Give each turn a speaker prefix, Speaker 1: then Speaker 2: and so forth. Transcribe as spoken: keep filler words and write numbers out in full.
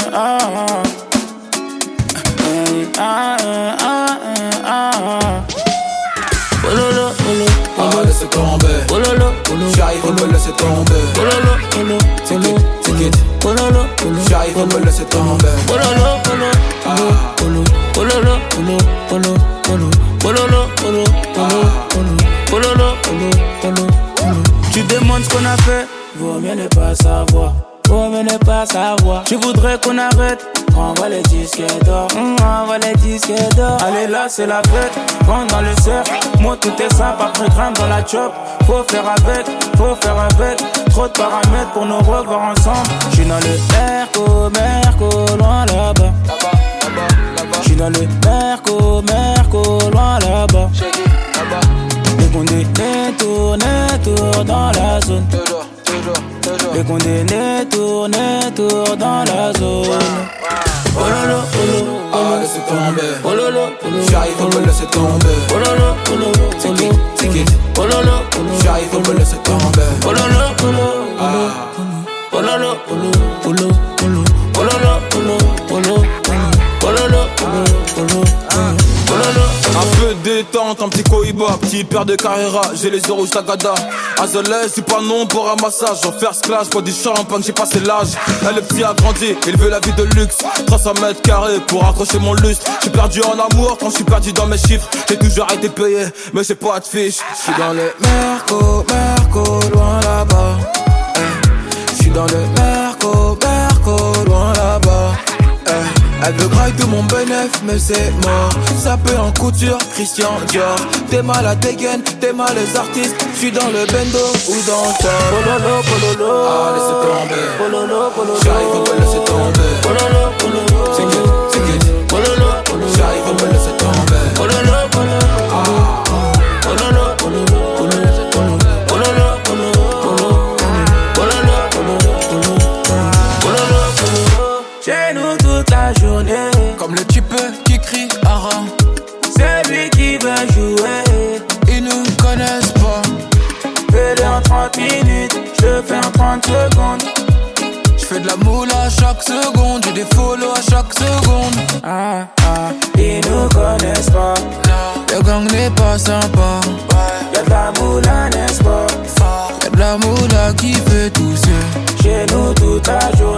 Speaker 1: ah, ah. Ah, ah, ah, ah, ah. Oh lolo, oh lolo,
Speaker 2: ah, laissez tomber.
Speaker 1: Oh lolo, oh lolo,
Speaker 2: j'arrive, on me laisser tomber.
Speaker 1: Oh lolo, oh lolo,
Speaker 2: ticket, ticket.
Speaker 1: Oh lolo, oh lolo,
Speaker 2: j'arrive, on me laisser tomber.
Speaker 1: Oh lolo, oh lolo, oh lolo, oh lolo, oh lolo, oh lolo, oh lolo, oh lolo, oh lolo, oh lolo, oh lolo. Tu demandes ce qu'on a fait, vaut mieux ne pas savoir. Vaut mieux ne pas savoir. Je voudrais qu'on arrête. Envoie les disques d'or, mmh, envoie les disques d'or. Allez là c'est la fête, rentre dans le cercle. Moi tout est simple, après grimpe dans la chop. Faut faire avec, faut faire avec. Trop de paramètres pour nous revoir ensemble. J'suis dans le Merco, Merco, loin là-bas. J'suis dans le Merco, Merco, loin là-bas. Les condamnés tournent, tournent dans la zone. Les condamnés tournent, tournent dans la zone. Oh lolo, oh lolo,
Speaker 2: ah, laissez tomber.
Speaker 1: Oh lolo, oh lolo,
Speaker 2: j'arrive, on me laisser tomber.
Speaker 1: Oh lolo, oh lolo,
Speaker 2: ticket, ticket.
Speaker 1: Oh lolo, oh lolo,
Speaker 2: j'arrive, on me laisser tomber.
Speaker 1: Oh lolo, oh lolo, oh lolo, oh lolo, oh lolo, oh lolo, oh lolo, oh lolo, oh lolo, oh lolo, oh lolo.
Speaker 2: Un peu de détente, un petit cohiba, petit père de Carrera, j'ai les yeux rouges tagada. Azelais, c'est pas non pour un massage. En first class, pas du champagne, j'ai passé l'âge. Elle le petit a grandi, il veut la vie de luxe. trois cents mètres carrés pour accrocher mon lustre. J'suis perdu en amour quand j'suis perdu dans mes chiffres. J'ai toujours été payé, mais j'ai pas de fiche. J'suis dans le Merco, Merco, loin là-bas. Eh. J'suis dans le Merco, Merco, loin là-bas. Eh. Elle veut grailler tout mon bénéf, mais c'est mort. Ça peut en couture, Christian Dior. T'es mal à dégaine, t'es mal les artistes. J'suis dans le bendo ou dans le top.
Speaker 1: Pololo, pololo,
Speaker 2: ah, laissez tomber.
Speaker 1: Pololo, pololo,
Speaker 2: j'arrive, on me laisser tomber.
Speaker 1: Pololo, pololo,
Speaker 2: c'est good, c'est good.
Speaker 1: Pololo, pololo,
Speaker 2: j'arrive, on me laisser tomber.
Speaker 1: Pololo, pololo,
Speaker 2: ah.
Speaker 1: Pololo, pololo, pololo, pololo, pololo, pololo. Chez nous toute la journée.
Speaker 2: Comme le type qui crie Ara.
Speaker 1: C'est lui qui veut jouer.
Speaker 2: Ils nous connaissent pas.
Speaker 1: Fais-le en trente minutes, je le fais en trente secondes.
Speaker 2: J'fais de la moule à chaque seconde, j'ai des follow à chaque seconde.
Speaker 1: Ah ah, ils nous connaissent pas.
Speaker 2: Non, le gang n'est pas sympa. Ouais.
Speaker 1: Y'a de la moula, n'est-ce pas?
Speaker 2: Y'a de la moula qui fait tousser.
Speaker 1: Chez nous toute la journée.